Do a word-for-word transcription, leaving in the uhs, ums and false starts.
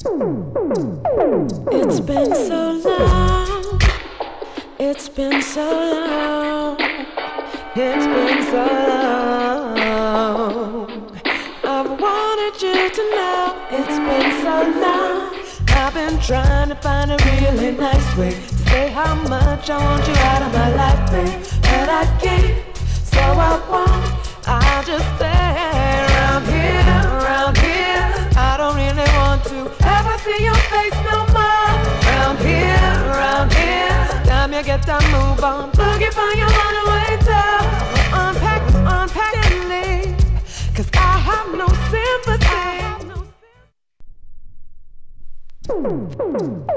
It's been so long. It's been so long. It's been so long. I've wanted you to know. It's been so long. I've been trying to find a really nice way to say how much I want you out of my life, babe. But I can't, so I won't. I'll just stay around here, around here. I don't really want to ever see your face no more. Around here, around here. Time you get to move on, boogie find your runaway toe. Unpack, unpack and leave, 'cause I have no sympathy.